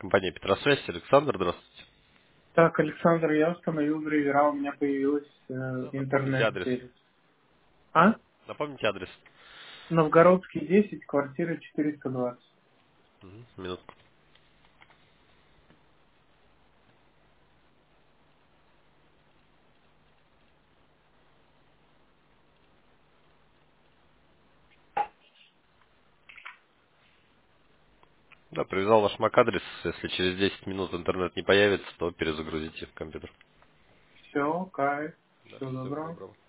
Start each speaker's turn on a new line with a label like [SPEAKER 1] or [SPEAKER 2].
[SPEAKER 1] компания Петросвязь. Александр, здравствуйте.
[SPEAKER 2] Так, Александр, я установил драйвера, у меня появилась
[SPEAKER 1] Да, напомните адрес.
[SPEAKER 2] интернет-связь. А?
[SPEAKER 1] Напомните адрес.
[SPEAKER 2] Новгородский 10, квартира 420.
[SPEAKER 1] Минутку. Да, привязал ваш MAC-адрес. Если через 10 минут интернет не появится, то перезагрузите компьютер.
[SPEAKER 2] Все, кайф.
[SPEAKER 1] Да,
[SPEAKER 2] Всего
[SPEAKER 1] всего
[SPEAKER 2] доброго.
[SPEAKER 1] доброго.